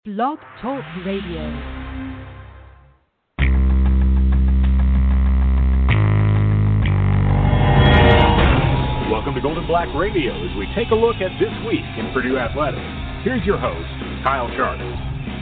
Blog Talk Radio. Welcome to Golden Black Radio as we take a look at this week in Purdue Athletics. Here's your host, Kyle Charters.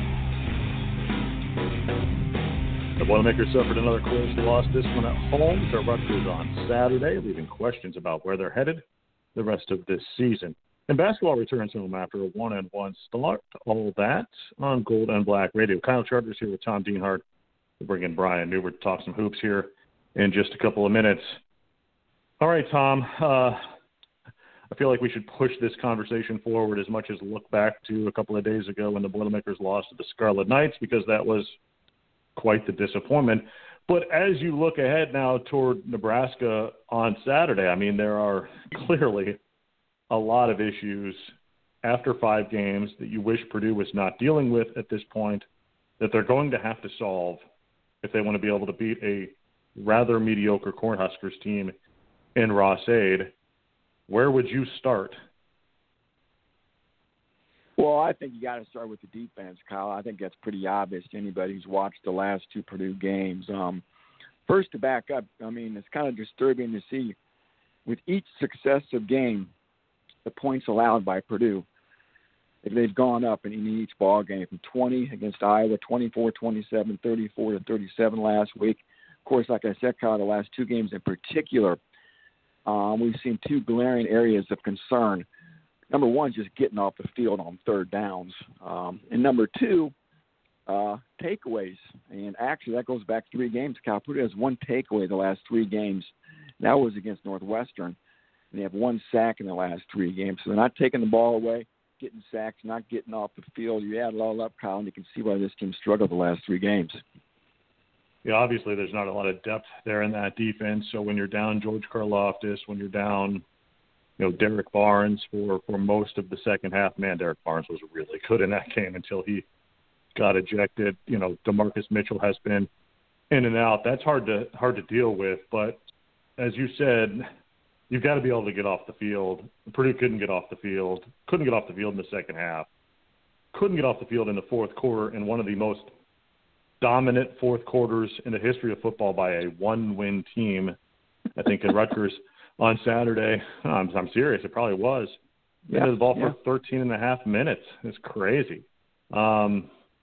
The Boilermakers suffered another close loss, this one at home to Rutgers on Saturday, leaving questions about where they're headed the rest of this season. And basketball returns home after a 1-1 start. All that on Gold and Black Radio. Kyle Charters here with Tom Dienhart. We'll bring in Brian Newbert to talk some hoops here in just a couple of minutes. All right, Tom. I feel like we should push this conversation forward as much as look back to a couple of days ago when the Boilermakers lost to the Scarlet Knights, because that was quite the disappointment. But as you look ahead now toward Nebraska on Saturday, I mean, there are clearly a lot of issues after 5 games that you wish Purdue was not dealing with at this point that they're going to have to solve if they want to be able to beat a rather mediocre Cornhuskers team in Ross-Ade. Where would you start? Well, I think you got to start with the defense, Kyle. I think that's pretty obvious to anybody who's watched the last 2 Purdue games. First, to back up, I mean, it's kind of disturbing to see with each successive game, the points allowed by Purdue, they've gone up in each ball game, from 20 against Iowa, 24-27, 34-37 last week. Of course, like I said, Kyle, the last 2 games in particular, we've seen 2 glaring areas of concern. Number one, just getting off the field on third downs. And number 2, takeaways. And actually, that goes back 3 games. Kyle, Purdue has 1 takeaway the last 3 games. That was against Northwestern. And they have 1 sack in the last 3 games. So they're not taking the ball away, getting sacks, not getting off the field. You add it all up, Kyle, and you can see why this team struggled the last 3 games. Yeah, obviously there's not a lot of depth there in that defense. So when you're down George Karlaftis, when you're down, Derek Barnes for most of the second half, man, Derek Barnes was really good in that game until he got ejected. DeMarcus Mitchell has been in and out. That's hard to deal with. But as you said, you've got to be able to get off the field. Purdue couldn't get off the field in the second half, couldn't get off the field in the fourth quarter, in one of the most dominant fourth quarters in the history of football by a 1-win team, I think, in Rutgers on Saturday. I'm serious. It probably was. They had the ball for 13 and a half minutes. It's crazy. Purdue's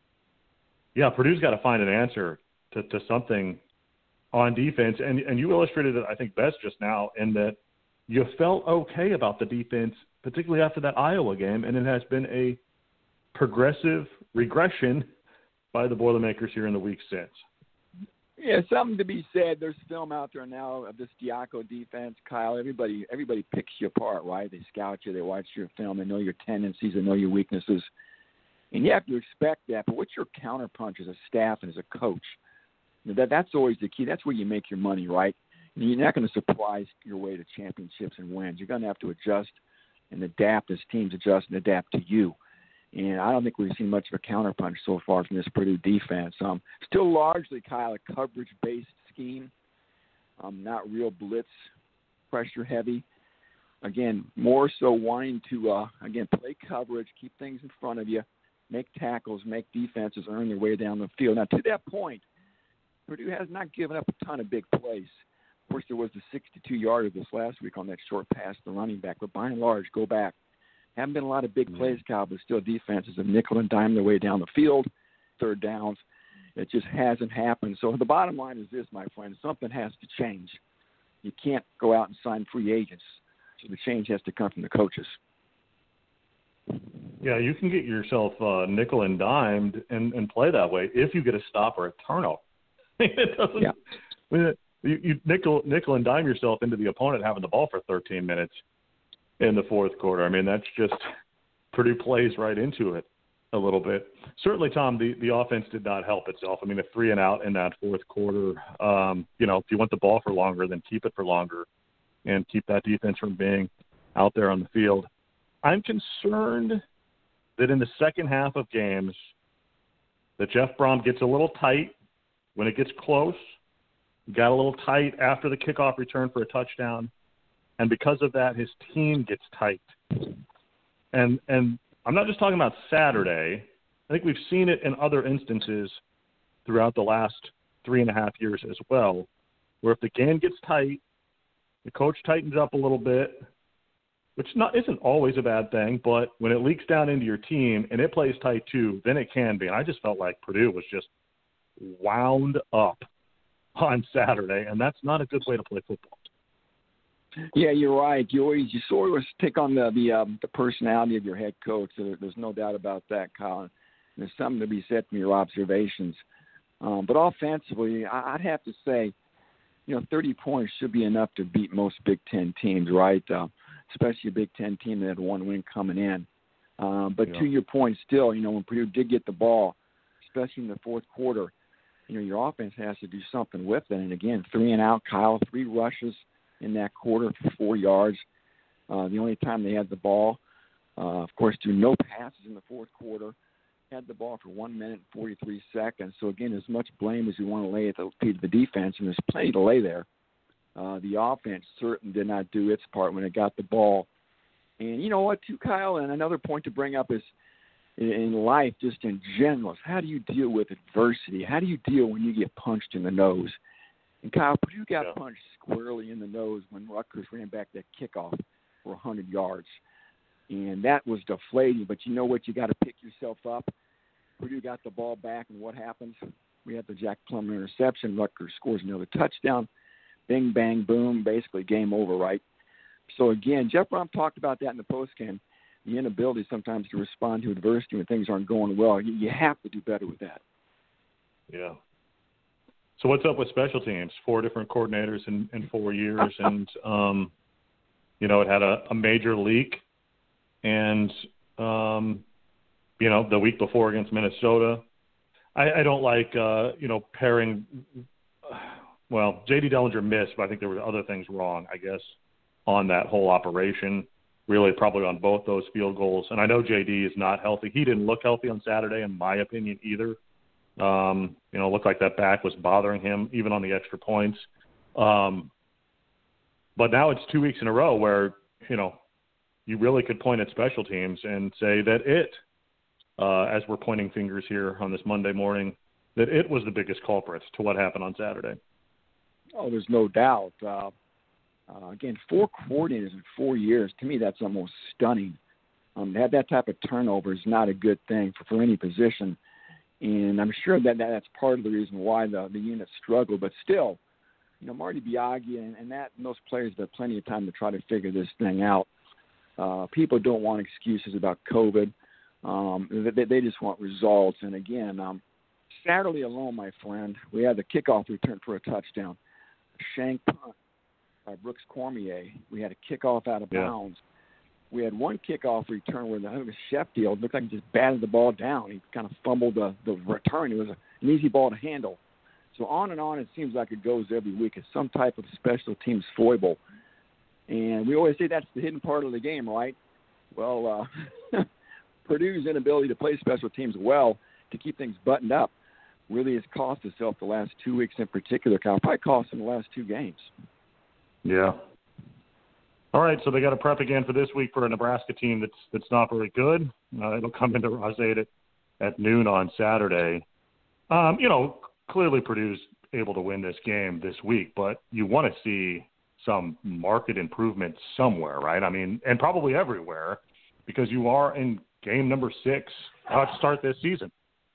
got to find an answer to something on defense. And you illustrated it, I think, best just now, in that you felt okay about the defense, particularly after that Iowa game, and it has been a progressive regression by the Boilermakers here in the week since. Yeah, something to be said. There's film out there now of this Diaco defense, Kyle. Everybody picks you apart, right? They scout you, they watch your film, they know your tendencies, they know your weaknesses. And you have to expect that. But what's your counterpunch as a staff and as a coach? That's always the key. That's where you make your money, right? You're not going to surprise your way to championships and wins. You're going to have to adjust and adapt as teams adjust and adapt to you. And I don't think we've seen much of a counterpunch so far from this Purdue defense. Still largely, Kyle, a coverage-based scheme, not real blitz, pressure-heavy. Again, more so wanting to, play coverage, keep things in front of you, make tackles, make defenses earn their way down the field. Now, to that point, Purdue has not given up a ton of big plays. Of course, there was the 62-yarder this last week on that short pass to the running back. But by and large, go back. Haven't been a lot of big plays, Kyle, but still defenses have nickel and dime their way down the field, third downs. It just hasn't happened. So the bottom line is this, my friend. Something has to change. You can't go out and sign free agents. So the change has to come from the coaches. Yeah, you can get yourself nickel and dimed and play that way if you get a stop or a turnover. It doesn't. Yeah. You nickel and dime yourself into the opponent having the ball for 13 minutes in the fourth quarter. I mean, that's just Purdue plays right into it a little bit. Certainly, Tom, the offense did not help itself. I mean, a 3-and-out in that fourth quarter. If you want the ball for longer, then keep it for longer and keep that defense from being out there on the field. I'm concerned that in the second half of games that Jeff Brom gets a little tight when it gets close, got a little tight after the kickoff return for a touchdown, and because of that, his team gets tight. And I'm not just talking about Saturday, I think we've seen it in other instances throughout the last 3.5 years as well, where if the game gets tight, the coach tightens up a little bit, which isn't always a bad thing, but when it leaks down into your team and it plays tight too, then it can be. And I just felt like Purdue was just wound up on Saturday, and that's not a good way to play football. Yeah, you're right. You sort of pick on the personality of your head coach. There's no doubt about that, Colin. There's something to be said from your observations. But offensively, I'd have to say, 30 points should be enough to beat most Big Ten teams, right? Especially a Big Ten team that had one win coming in. But to your point still, when Purdue did get the ball, especially in the fourth quarter, your offense has to do something with it. And again, 3 and out, Kyle, 3 rushes in that quarter for 4 yards. The only time they had the ball, of course, threw no passes in the fourth quarter. Had the ball for 1 minute and 43 seconds. So, again, as much blame as you want to lay at the defense, and there's plenty to lay there, the offense certainly did not do its part when it got the ball. And you know what, too, Kyle, and another point to bring up is in life, just in general, is how do you deal with adversity? How do you deal when you get punched in the nose? And, Kyle, Purdue got punched squarely in the nose when Rutgers ran back that kickoff for 100 yards. And that was deflating. But you know what? You got to pick yourself up. Purdue got the ball back, and what happens? We have the Jack Plummer interception. Rutgers scores another touchdown. Bing, bang, boom. Basically game over, right? So, again, Jeff Brom talked about that in the postgame, the inability sometimes to respond to adversity when things aren't going well. You have to do better with that. Yeah. So what's up with special teams? 4 different coordinators in 4 years, and, it had a major leak. And, the week before against Minnesota, I don't like, pairing – well, J.D. Dellinger missed, but I think there were other things wrong, I guess, on that whole operation, really probably on both those field goals. And I know J.D. is not healthy. He didn't look healthy on Saturday, in my opinion, either. Looked like that back was bothering him, even on the extra points. But now it's 2 weeks in a row where, you really could point at special teams and say that as we're pointing fingers here on this Monday morning, that it was the biggest culprit to what happened on Saturday. Oh, there's no doubt. Again, 4 coordinators in 4 years, to me that's almost stunning. To have that type of turnover is not a good thing for any position. And I'm sure that's part of the reason why the unit struggled. But still, Marty Biaggi and those players have had plenty of time to try to figure this thing out. People don't want excuses about COVID. They just want results. And again, Saturday alone, my friend, we had the kickoff return for a touchdown. A shank punt by Brooks Cormier. We had a kickoff out of bounds. We had one kickoff return where the Sheffield looked like he just batted the ball down. He kind of fumbled the return. It was an easy ball to handle. So on and on, it seems like it goes every week. It's some type of special teams foible. And we always say that's the hidden part of the game, right? Well, Purdue's inability to play special teams well to keep things buttoned up really has cost itself the last 2 weeks in particular. Probably cost them the last 2 games. Yeah. All right, so they got to prep again for this week for a Nebraska team that's not very good. It'll come into Rosette at noon on Saturday. Clearly Purdue's able to win this game this week, but you want to see some market improvement somewhere, right? I mean, and probably everywhere, because you are in game number 6 to start this season.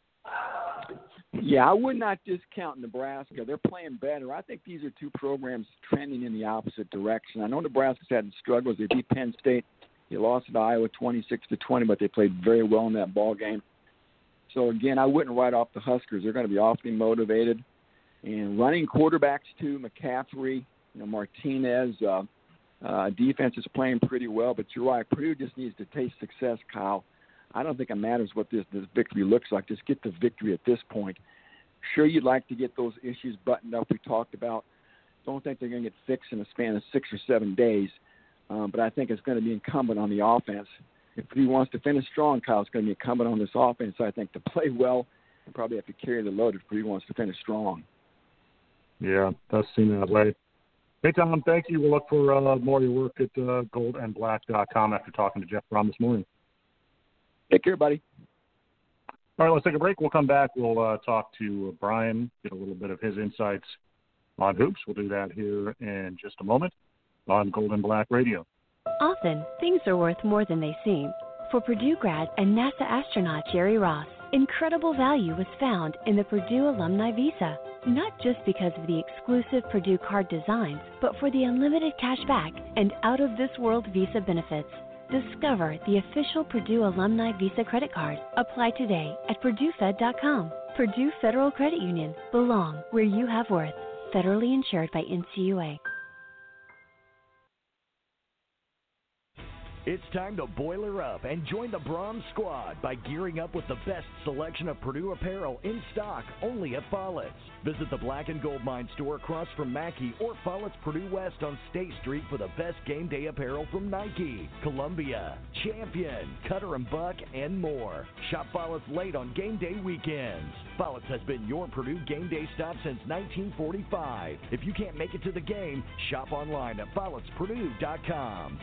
Yeah, I would not discount Nebraska. They're playing better. I think these are 2 programs trending in the opposite direction. I know Nebraska's had struggles. They beat Penn State. They lost to Iowa 26-20, but they played very well in that ball game. So, again, I wouldn't write off the Huskers. They're going to be awfully motivated. And running quarterbacks, too, McCaffrey, Martinez, defense is playing pretty well. But you're right, Purdue just needs to taste success, Kyle. I don't think it matters what this victory looks like. Just get the victory at this point. Sure, you'd like to get those issues buttoned up we talked about. Don't think they're going to get fixed in a span of 6 or 7 days. But I think it's going to be incumbent on the offense. If he wants to finish strong, Kyle, it's going to be incumbent on this offense, I think, to play well and probably have to carry the load if he wants to finish strong. Yeah, does seem that way. Hey, Tom, thank you. We'll look for more of your work at goldandblack.com after talking to Jeff Brom this morning. Take care, buddy. All right, let's take a break. We'll come back. We'll talk to Brian, get a little bit of his insights on hoops. We'll do that here in just a moment on Golden Black Radio. Often, things are worth more than they seem. For Purdue grad and NASA astronaut Jerry Ross, incredible value was found in the Purdue Alumni Visa. Not just because of the exclusive Purdue card designs, but for the unlimited cash back and out-of-this-world visa benefits. Discover the official Purdue Alumni Visa credit card. Apply today at PurdueFed.com. Purdue Federal Credit Union. Belong where you have worth. Federally insured by NCUA. It's time to boiler up and join the Brahms squad by gearing up with the best selection of Purdue apparel in stock only at Follett's. Visit the Black and Gold Mine store across from Mackey or Follett's Purdue West on State Street for the best game day apparel from Nike, Columbia, Champion, Cutter & Buck, and more. Shop Follett's late on game day weekends. Follett's has been your Purdue game day stop since 1945. If you can't make it to the game, shop online at Follett'sPurdue.com.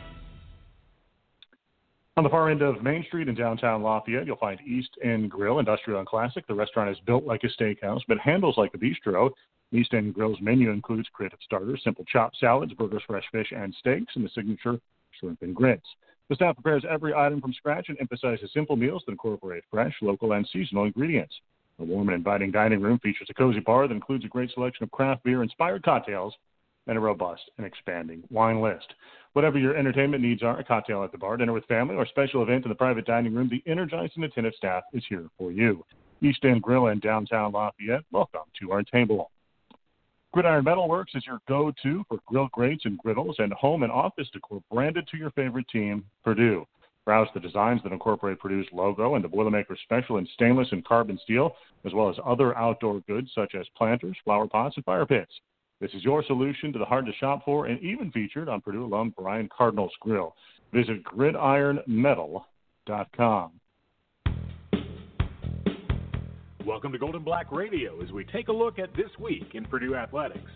On the far end of Main Street in downtown Lafayette, you'll find East End Grill, industrial and classic. The restaurant is built like a steakhouse, but handles like a bistro. East End Grill's menu includes creative starters, simple chopped salads, burgers, fresh fish, and steaks, and the signature shrimp and grits. The staff prepares every item from scratch and emphasizes simple meals that incorporate fresh, local, and seasonal ingredients. The warm and inviting dining room features a cozy bar that includes a great selection of craft beer-inspired cocktails and a robust and expanding wine list. Whatever your entertainment needs are, a cocktail at the bar, dinner with family, or special event in the private dining room, the energized and attentive staff is here for you. East End Grill in downtown Lafayette, welcome to our table. Gridiron Metalworks is your go-to for grill grates and griddles and home and office decor branded to your favorite team, Purdue. Browse the designs that incorporate Purdue's logo and the Boilermaker special in stainless and carbon steel, as well as other outdoor goods such as planters, flower pots, and fire pits. This is your solution to the hard to shop for and even featured on Purdue alum Brian Cardinal's Grill. Visit gridironmetal.com. Welcome to Golden Black Radio as we take a look at this week in Purdue athletics.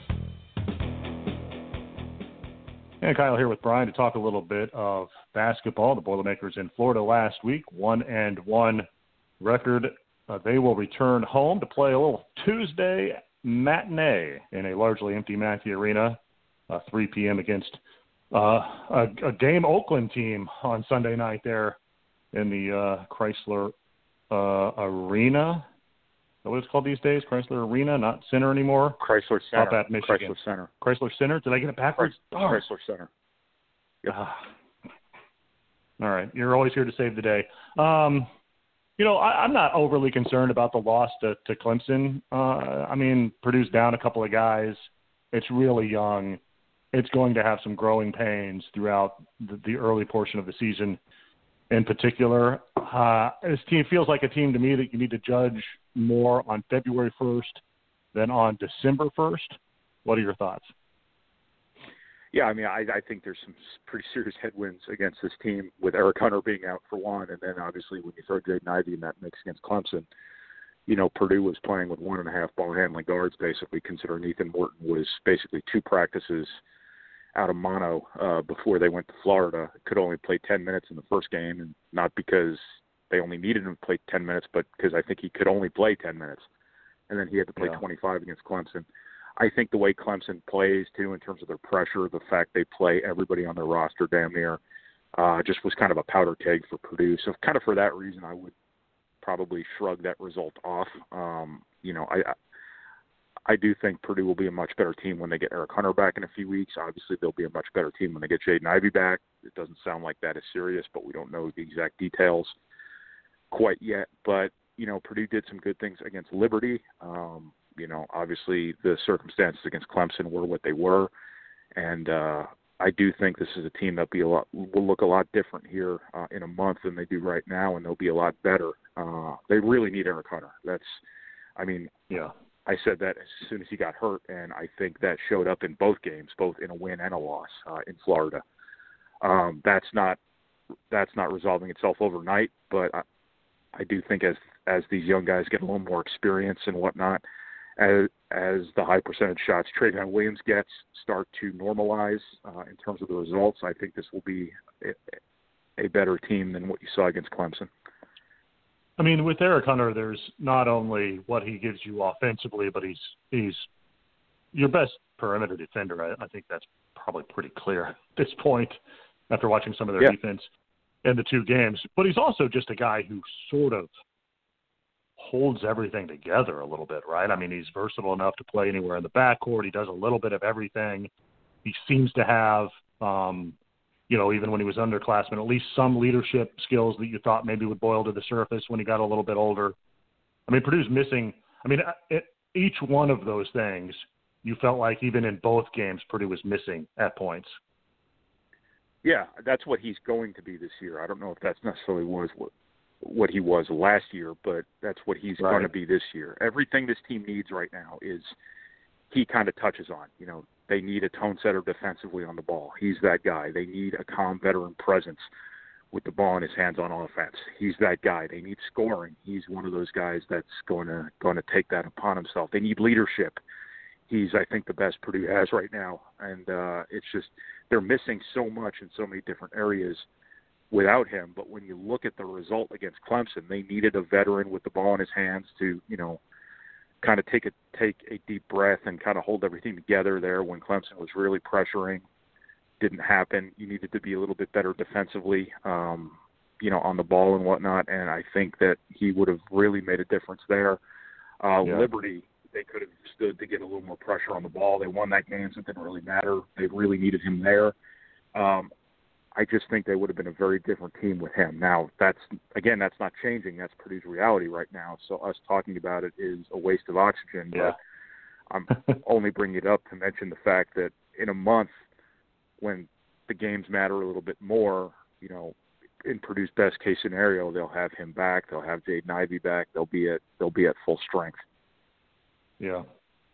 And Kyle here with Brian to talk a little bit of basketball. The Boilermakers in Florida last week, 1-1 record. They will return home to play a little Tuesday matinee in a largely empty Mackey Arena, 3 p.m. against a game Oakland team on Sunday night there in the Chrysler Arena. Is that what it's called these days? Chrysler Arena, not Center anymore? Chrysler Center. Up at Michigan. Chrysler Center. Chrysler Center? Did I get it backwards? Chrysler Center. Yep. All right. You're always here to save the day. I'm not overly concerned about the loss to Clemson. I mean, Purdue's down a couple of guys. It's really young. It's going to have some growing pains throughout the early portion of the season in particular. This team feels like a team to me that you need to judge more on February 1st than on December 1st. What are your thoughts? Yeah, I mean, I think there's some pretty serious headwinds against this team with Eric Hunter being out for one, and then obviously when you throw Jaden Ivey in that mix against Clemson, you know, Purdue was playing with 1.5 ball handling guards basically, considering Ethan Morton was basically 2 practices out of mono before they went to Florida. Could only play 10 minutes in the first game, and not because they only needed him to play 10 minutes, but because I think he could only play 10 minutes. And then he had to play 25 against Clemson. I think the way Clemson plays, too, in terms of their pressure, the fact they play everybody on their roster damn near, just was kind of a powder keg for Purdue. So kind of for that reason, I would probably shrug that result off. I do think Purdue will be a much better team when they get Eric Hunter back in a few weeks. Obviously, they'll be a much better team when they get Jaden Ivey back. It doesn't sound like that is serious, but we don't know the exact details quite yet. But, you know, Purdue did some good things against Liberty. Obviously the circumstances against Clemson were what they were. And I do think this is a team that will look a lot different here in a month than they do right now, and they'll be a lot better. They really need Eric Hunter. I said that as soon as he got hurt, and I think that showed up in both games, both in a win and a loss in Florida. That's not resolving itself overnight, but I do think as these young guys get a little more experience and whatnot, as the high percentage shots Travion Williams gets start to normalize in terms of the results, I think this will be a better team than what you saw against Clemson. I mean, with Eric Hunter, there's not only what he gives you offensively, but he's your best perimeter defender. I think that's probably pretty clear at this point after watching some of their defense in the two games. But he's also just a guy who sort of holds everything together a little bit, right? I mean, he's versatile enough to play anywhere in the backcourt. He does a little bit of everything. He seems to have, even when he was underclassmen, at least some leadership skills that you thought maybe would boil to the surface when he got a little bit older. I mean, Purdue's missing. I mean, each one of those things, you felt like even in both games, Purdue was missing at points. Yeah, that's what he's going to be this year. I don't know if that's necessarily was what he was last year, but that's what he's going to be this year. Everything this team needs right now is he kind of touches on. They need a tone setter defensively on the ball. He's that guy. They need a calm veteran presence with the ball in his hands on offense. He's that guy. They need scoring. He's one of those guys that's going to take that upon himself. They need leadership. He's, I think, the best Purdue has right now. And it's just they're missing so much in so many different areas without him. But when you look at the result against Clemson, they needed a veteran with the ball in his hands to, kind of take a deep breath and kind of hold everything together there when Clemson was really pressuring. Didn't happen. You needed to be a little bit better defensively, on the ball and whatnot. And I think that he would have really made a difference there. Liberty, they could have stood to get a little more pressure on the ball. They won that game, so it didn't really matter. They really needed him there. I just think they would have been a very different team with him. Now, that's not changing. That's Purdue's reality right now. So us talking about it is a waste of oxygen. Yeah. But I'm only bringing it up to mention the fact that in a month when the games matter a little bit more, in Purdue's best case scenario, they'll have him back. They'll have Jaden Ivey back. They'll be at full strength. Yeah.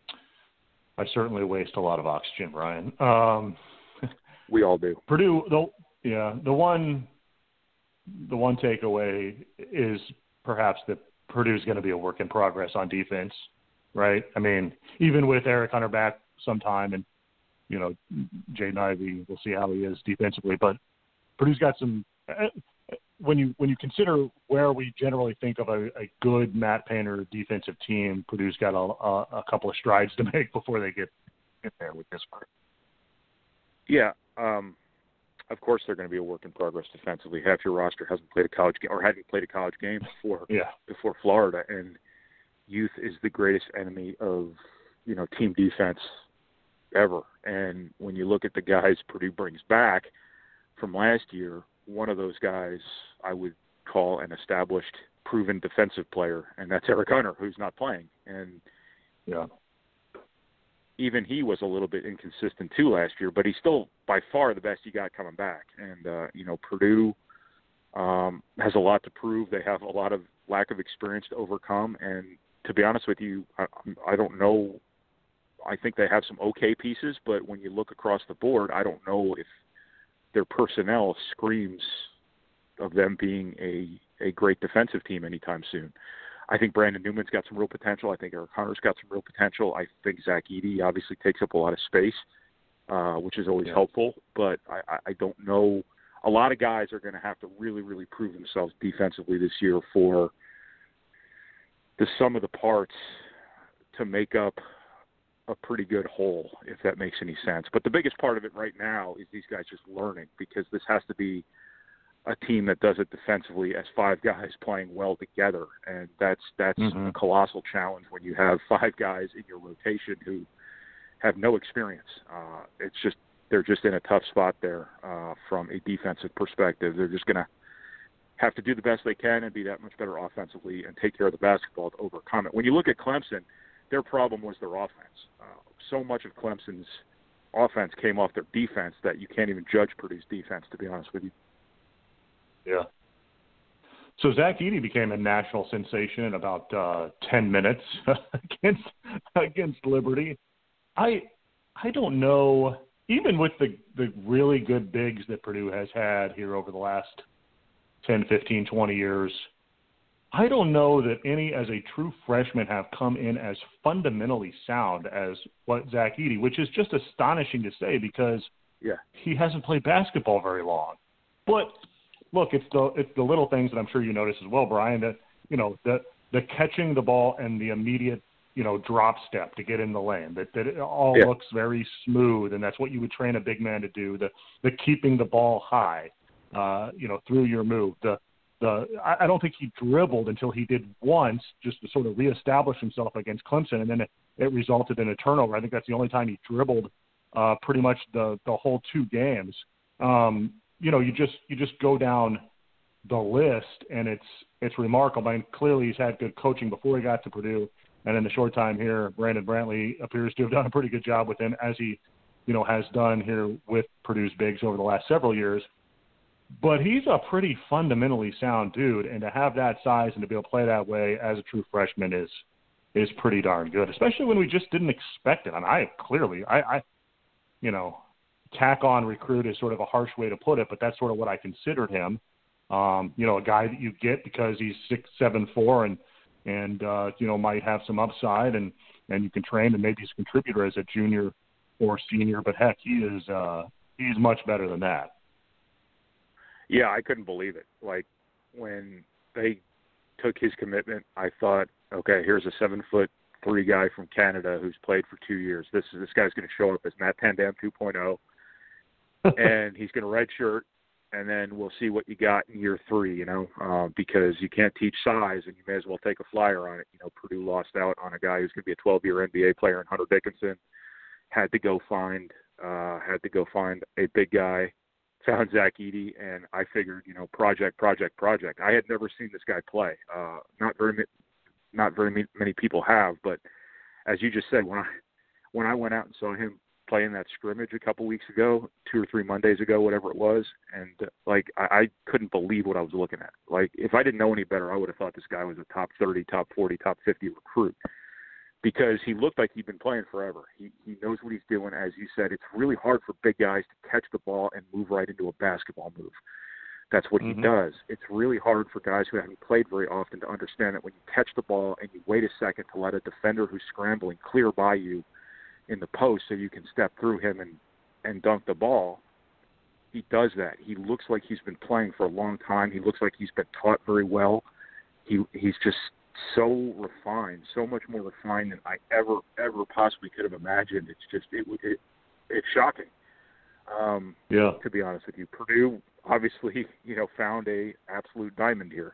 I certainly waste a lot of oxygen, Brian. We all do. Purdue, the one takeaway is perhaps that Purdue's going to be a work in progress on defense, right? I mean, even with Eric Hunter back sometime and, Jaden Ivey, we'll see how he is defensively. But Purdue's got some when you consider where we generally think of a good Matt Painter defensive team, Purdue's got a couple of strides to make before they get there with this part. Yeah. Of course, they're going to be a work in progress defensively. Half your roster hasn't played a college game or hadn't played a college game before Florida, and youth is the greatest enemy of team defense ever. And when you look at the guys Purdue brings back from last year, one of those guys I would call an established, proven defensive player, and that's Eric Hunter, who's not playing. And even he was a little bit inconsistent too last year, but he's still by far the best you got coming back. And, Purdue has a lot to prove. They have a lot of lack of experience to overcome. And to be honest with you, I don't know. I think they have some okay pieces, but when you look across the board, I don't know if their personnel screams of them being a great defensive team anytime soon. I think Brandon Newman's got some real potential. I think Eric Hunter's got some real potential. I think Zach Edey obviously takes up a lot of space, which is always helpful. But I don't know. A lot of guys are going to have to really, really prove themselves defensively this year for the sum of the parts to make up a pretty good whole, if that makes any sense. But the biggest part of it right now is these guys just learning, because this has to be a team that does it defensively as five guys playing well together. And that's a colossal challenge when you have five guys in your rotation who have no experience. They're just in a tough spot there from a defensive perspective. They're just going to have to do the best they can and be that much better offensively and take care of the basketball to overcome it. When you look at Clemson, their problem was their offense. So much of Clemson's offense came off their defense that you can't even judge Purdue's defense, to be honest with you. Yeah. So Zach Edey became a national sensation in about 10 minutes against Liberty. I don't know, even with the really good bigs that Purdue has had here over the last 10, 15, 20 years, I don't know that any as a true freshman have come in as fundamentally sound as what Zach Edey, which is just astonishing to say because he hasn't played basketball very long. But look, it's the little things that I'm sure you notice as well, Brian, that the catching the ball and the immediate, drop step to get in the lane, that it all looks very smooth, and that's what you would train a big man to do, the keeping the ball high, through your move. I don't think he dribbled until he did once just to sort of reestablish himself against Clemson, and then it resulted in a turnover. I think that's the only time he dribbled pretty much the whole 2 games. You just go down the list, and it's remarkable. I mean, clearly he's had good coaching before he got to Purdue, and in the short time here, Brandon Brantley appears to have done a pretty good job with him, as he, has done here with Purdue's bigs over the last several years. But he's a pretty fundamentally sound dude, and to have that size and to be able to play that way as a true freshman is pretty darn good, especially when we just didn't expect it. I tack on recruit is sort of a harsh way to put it, but that's sort of what I considered him. A guy that you get because he's 6'7", and might have some upside, and you can train, and maybe he's a contributor as a junior or senior, but heck, he's much better than that. Yeah, I couldn't believe it. Like, when they took his commitment, I thought, okay, here's a 7'3" guy from Canada who's played for 2 years. This guy's going to show up as Matt Tandem 2.0, and he's going to redshirt, and then we'll see what you got in year 3, because you can't teach size, and you may as well take a flyer on it. Purdue lost out on a guy who's going to be a 12-year NBA player in Hunter Dickinson. Had to go find a big guy. Found Zach Edey, and I figured, project. I had never seen this guy play. Not very many people have, but as you just said, when I went out and saw him play in that scrimmage a couple weeks ago, 2 or 3 Mondays ago, whatever it was, and I couldn't believe what I was looking at. Like, if I didn't know any better, I would have thought this guy was a top 30, top 40, top 50 recruit, because he looked like he'd been playing forever. He knows what he's doing. As you said, it's really hard for big guys to catch the ball and move right into a basketball move. That's what he does. It's really hard for guys who haven't played very often to understand that when you catch the ball and you wait a second to let a defender who's scrambling clear by you in the post so you can step through him and dunk the ball, he does that. He looks like he's been playing for a long time. He looks like he's been taught very well. He's just so refined, so much more refined than I ever possibly could have imagined. It's just it's shocking. To be honest with you, Purdue obviously found a absolute diamond here.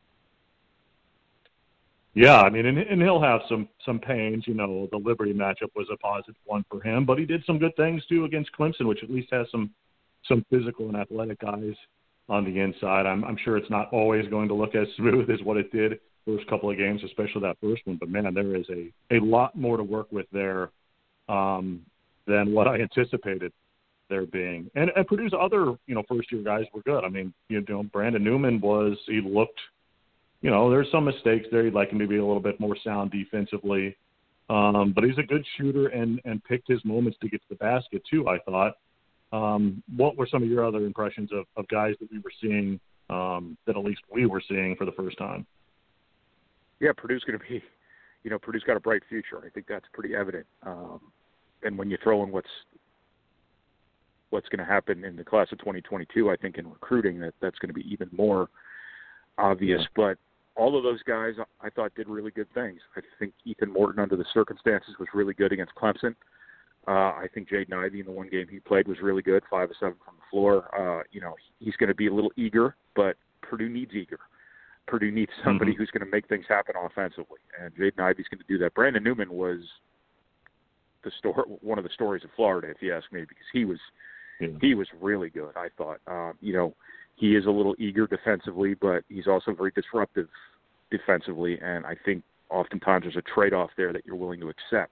Yeah, I mean, and he'll have some pains. The Liberty matchup was a positive one for him, but he did some good things too against Clemson, which at least has some physical and athletic guys on the inside. I'm sure it's not always going to look as smooth as what it did first couple of games, especially that first one. But, man, there is a lot more to work with there than what I anticipated there being. And Purdue's other, first-year guys were good. I mean, Brandon Newman he looked, there's some mistakes there. You'd like him to be a little bit more sound defensively. But he's a good shooter and picked his moments to get to the basket, too, I thought. What were some of your other impressions of guys that we were seeing, that at least we were seeing for the first time? Yeah, Purdue's going to be, Purdue's got a bright future. I think that's pretty evident. And when you throw in what's going to happen in the class of 2022, I think in recruiting that's going to be even more obvious. Yeah. But all of those guys I thought did really good things. I think Ethan Morton, under the circumstances, was really good against Clemson. I think Jaden Ivey in the one game he played was really good, 5 of 7 from the floor. He's going to be a little eager, but Purdue needs eager. Purdue needs somebody who's going to make things happen offensively, and Jaden Ivey's going to do that. Brandon Newman was one of the stories of Florida, if you ask me, because he was really good, I thought. He is a little eager defensively, but he's also very disruptive defensively, and I think oftentimes there's a trade-off there that you're willing to accept.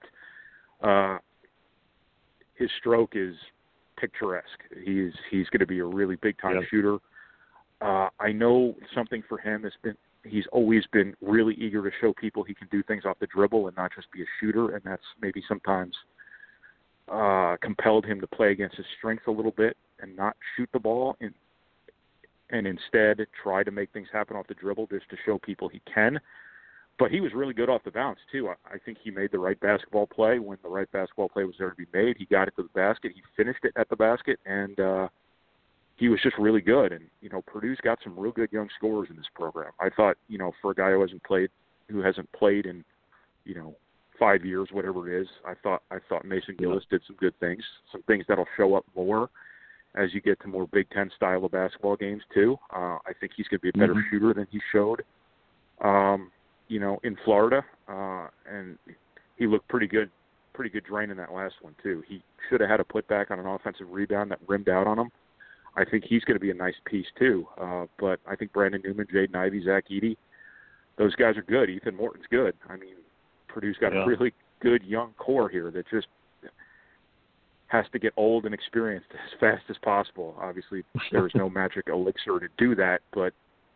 His stroke is picturesque. He's going to be a really big-time shooter. I know something for him has been he's always been really eager to show people he can do things off the dribble and not just be a shooter, and that's maybe sometimes compelled him to play against his strengths a little bit and not shoot the ball and instead try to make things happen off the dribble just to show people he can. But he was really good off the bounce, too. I think he made the right basketball play when the right basketball play was there to be made. He got it to the basket. He finished it at the basket, and he was just really good. And, Purdue's got some real good young scorers in this program. I thought, for a guy who hasn't played in, 5 years, whatever it is, I thought Mason Gillis did some good things, some things that'll show up more as you get to more Big Ten style of basketball games too. I think he's going to be a better shooter than he showed, in Florida. And he looked pretty good drain in that last one too. He should have had a putback on an offensive rebound that rimmed out on him. I think he's going to be a nice piece too. But I think Brandon Newman, Jaden Ivey, Zach Edey, those guys are good. Ethan Morton's good. I mean, Purdue's got a really good young core here that just has to get old and experienced as fast as possible. Obviously, there's no magic elixir to do that, but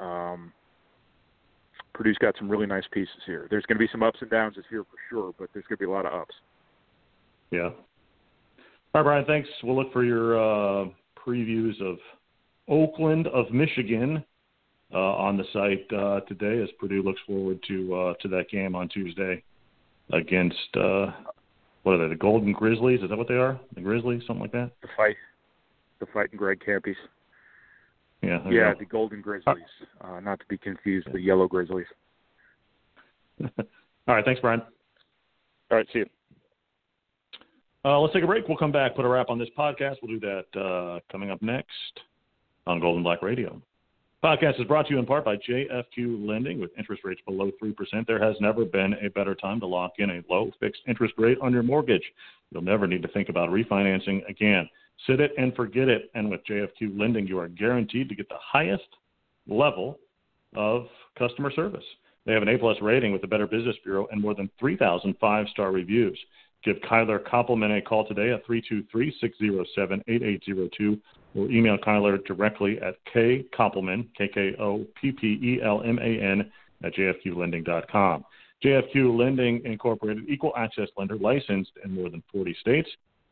Purdue's got some really nice pieces here. There's going to be some ups and downs this year for sure, but there's going to be a lot of ups. Yeah. All right, Brian, thanks. We'll look for your previews of Oakland of Michigan on the site today as Purdue looks forward to that game on Tuesday against, what are they, the Golden Grizzlies? Is that what they are? The Grizzlies, something like that? The Fighting Greg Campies. Yeah, the Golden Grizzlies, not to be confused with the Yellow Grizzlies. All right, thanks, Brian. All right, see you. Let's take a break. We'll come back, put a wrap on this podcast. We'll do that coming up next on Golden Black Radio. Podcast is brought to you in part by JFQ Lending. With interest rates below 3%, there has never been a better time to lock in a low fixed interest rate on your mortgage. You'll never need to think about refinancing again. Sit it and forget it. And with JFQ Lending, you are guaranteed to get the highest level of customer service. They have an A+ rating with the Better Business Bureau and more than 3,000 5-star reviews. Give Kyler Koppelman a call today at 323-607-8802 or email Kyler directly at kkoppelman, KKOPPELMAN, at jfqlending.com. JFQ Lending Incorporated, equal access lender, licensed in more than 40 states.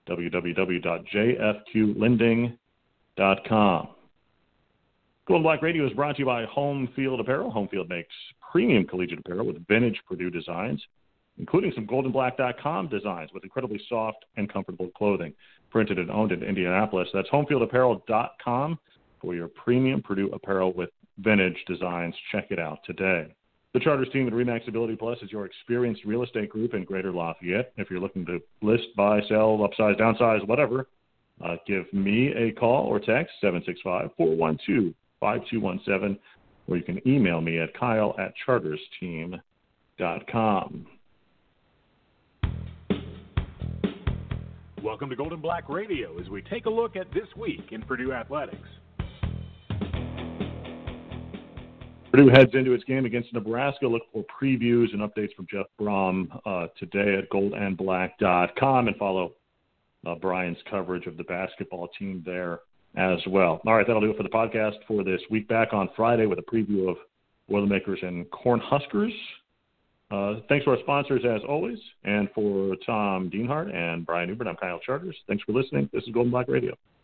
www.jfqlending.com. Golden Black Radio is brought to you by Home Field Apparel. Home Field makes premium collegiate apparel with vintage Purdue designs, including some goldenblack.com designs with incredibly soft and comfortable clothing. Printed and owned in Indianapolis. That's homefieldapparel.com for your premium Purdue apparel with vintage designs. Check it out today. The Charters team at RE/MAX Ability Plus is your experienced real estate group in Greater Lafayette. If you're looking to list, buy, sell, upsize, downsize, whatever, give me a call or text 765-412-5217, or you can email me at kyle@chartersteam.com. Welcome to Golden Black Radio as we take a look at this week in Purdue athletics. Purdue heads into its game against Nebraska. Look for previews and updates from Jeff Brom today at goldandblack.com, and follow Brian's coverage of the basketball team there as well. All right, that'll do it for the podcast for this week. Back on Friday with a preview of Boilermakers and Cornhuskers. Thanks to our sponsors, as always, and for Tom Dienhart and Brian Newbert, I'm Kyle Charters. Thanks for listening. This is Golden Black Radio.